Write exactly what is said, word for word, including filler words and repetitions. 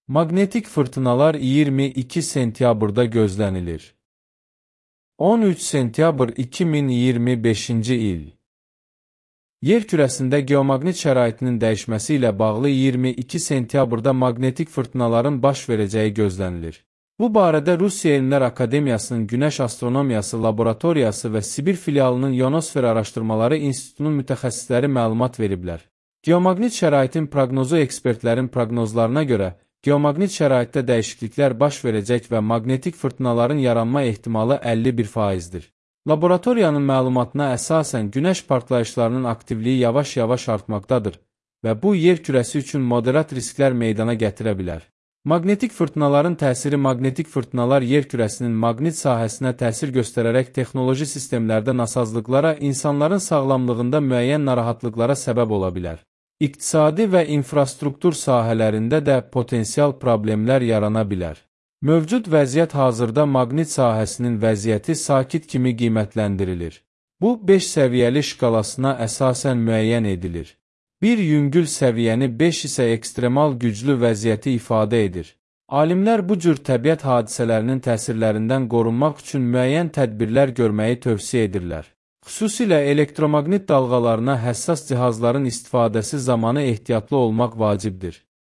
Maqnetik fırtınalar iyirmi iki sentyabrda gözlənilir. on üç sentyabr iki min iyirmi beşinci il. Yer kürəsində geomaqnit şəraitinin dəyişməsi ilə bağlı iyirmi iki sentyabrda maqnetik fırtınaların baş verəcəyi gözlənilir. Bu barədə Rusiya Elmlər Akademiyasının Günəş Astronomiyası Laboratoriyası və Sibir filialının Ionosfer Araşdırmaları İnstitutunun mütəxəssisləri məlumat veriblər. Geomaqnit şəraitin proqnozu ekspertlərin proqnozlarına görə, geomaqnit şəraitdə dəyişikliklər baş verəcək və maqnetik fırtınaların yaranma ehtimalı əlli bir faizdir. Laboratoriyanın məlumatına əsasən günəş partlayışlarının aktivliyi yavaş-yavaş artmaqdadır və bu yer kürəsi üçün moderat risklər meydana gətirə bilər. Maqnetik fırtınaların təsiri Maqnetik fırtınalar yer kürəsinin maqnit sahəsinə təsir göstərərək texnoloji sistemlərdə nasazlıqlara, insanların sağlamlığında müəyyən narahatlıqlara səbəb ola bilər. İqtisadi və infrastruktur sahələrində də potensial problemlər yarana bilər. Mövcud vəziyyət hazırda maqnit sahəsinin vəziyyəti sakit kimi qiymətləndirilir. Bu, beş səviyyəli şkalasına əsasən müəyyən edilir. bir yüngül səviyyəni beş isə ekstremal güclü vəziyyəti ifadə edir. Alimlər bu cür təbiət hadisələrinin təsirlərindən qorunmaq üçün müəyyən tədbirlər görməyi tövsiyə edirlər. Xüsusilə elektromaqnit dalğalarına həssas cihazların istifadəsi zamanı ehtiyatlı olmaq vacibdir.